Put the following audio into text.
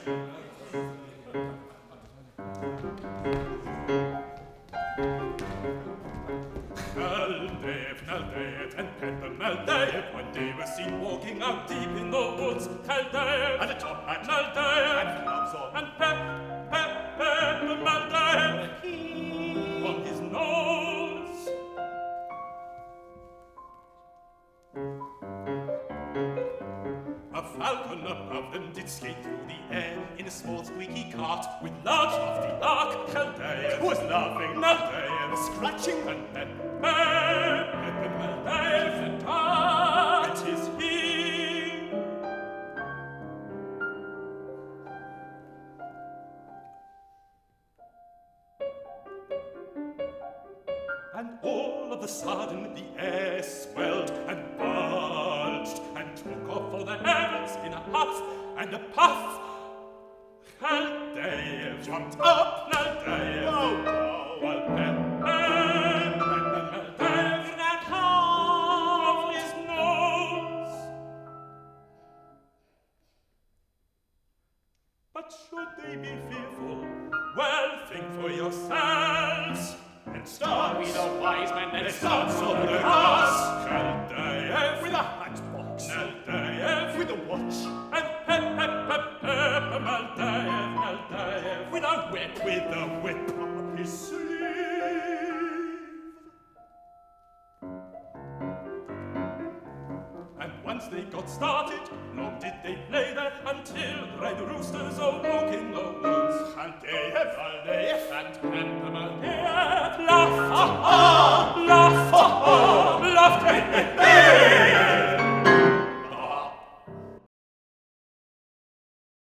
Naldev, and Pepper Naldev. One day was seen walking out deep in the woods. Naldev, and a top hat. Naldev, and gloves on. And Pepper Naldev, he on his nose. A falcon above them did skate through the air in a small squeaky cart with large lofty lark. Naldev was laughing. Naldev scratching and Pepper Naldev, and it is he. And all of a sudden the air swelled and bulged and took off for the heavens in a huff and a puff. Naldev jumped up, Naldev, while Naldev ran off his nose. But should they be fearful? Well, think for yourselves. And start with a wise man that starts on the grass. Naldev with a hat box. Naldev with a watch. And Pepper Naldev with a whip up his sleeve. And once they got started,